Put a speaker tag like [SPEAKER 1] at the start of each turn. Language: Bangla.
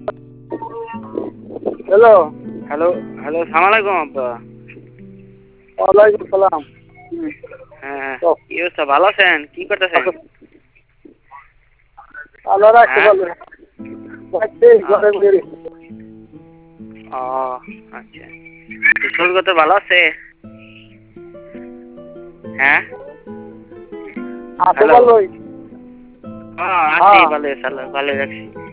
[SPEAKER 1] হ্যালো।
[SPEAKER 2] হ্যালো হ্যালো, সালাম আলাইকুম আব্বা।
[SPEAKER 1] ওয়ালাইকুম সালাম।
[SPEAKER 2] হ্যাঁ,
[SPEAKER 1] তো
[SPEAKER 2] কি অবস্থা, ভালো আছেন? কি করতেছেন?
[SPEAKER 1] আল্লাহ রাখতে
[SPEAKER 2] হ্যাঁ।
[SPEAKER 1] পারবে। ঘরে
[SPEAKER 2] আচ্ছা।
[SPEAKER 1] বেরিয়ে
[SPEAKER 2] ও আচ্ছা, শরীর কত ভালো আছে? হ্যাঁ।
[SPEAKER 1] আছে
[SPEAKER 2] হ্যালো।
[SPEAKER 1] ভালোই।
[SPEAKER 2] আছি
[SPEAKER 1] হ্যাঁ।
[SPEAKER 2] ভালো, ভালো রাখছি।